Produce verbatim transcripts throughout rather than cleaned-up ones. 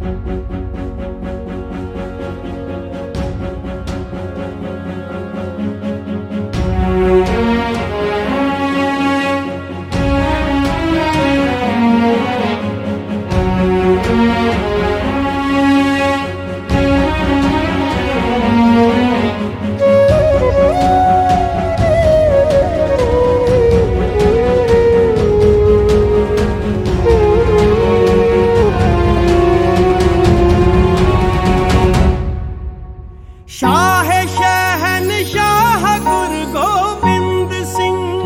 शाह शहनशाह गुरु गोबिंद सिंह,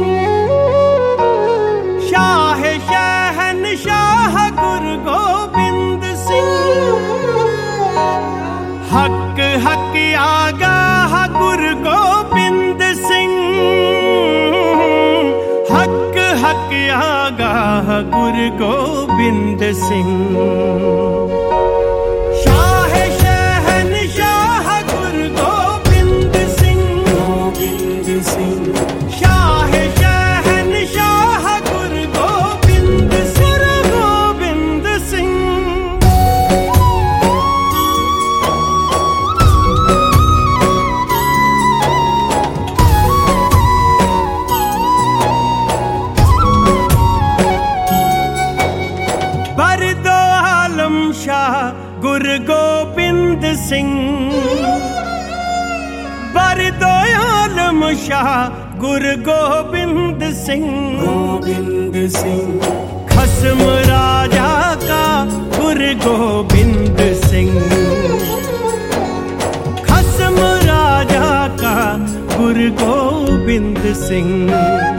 शाह शहनशाह गुरु गोबिंद सिंह, हक हक आगाह गुरु गोबिंद सिंह, हक हक आगाह गुरु गोबिंद सिंह। गुरु गोबिंद सिंह, बरदो आलम शाह गुरु गोबिंद सिंह, गोबिंद सिंह। खस्म राजा का गुरु गोबिंद सिंह, खस्म राजा का गुरु गोबिंद सिंह।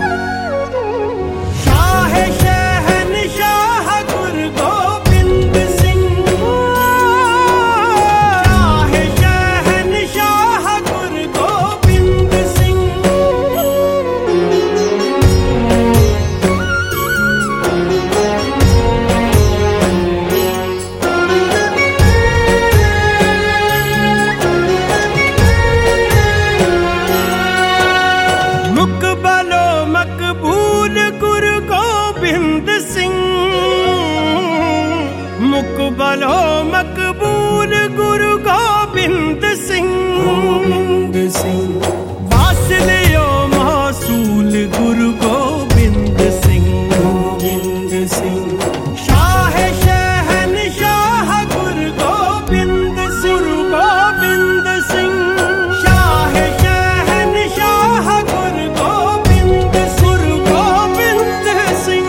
मुकबलो मकबूल गुरु गोबिंद सिंह, गोबिंद सिंह। वासिलियो मौसूल गुरु गोबिंद सिंह, गोबिंद सिंह। शाह शहनशाह गुरु गोबिंद सिंह, गोबिंद सिंह। शाह शहनशाह गुरु गोबिंद सिंह, गोबिंद सिंह।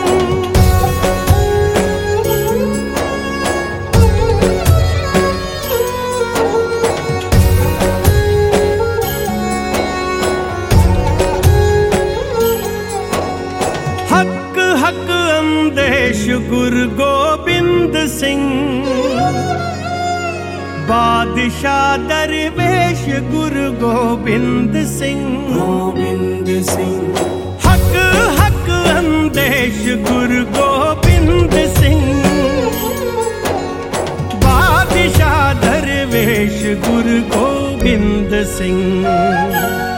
हक हक अंदेश गुरु गोबिंद सिंह, बादशाह दरवेश गुरु गोबिंद सिंह, गोबिंद सिंह। हक हक अंदेश गुरु गोबिंद सिंह, बादशाह दरवेश गुरु गोबिंद सिंह।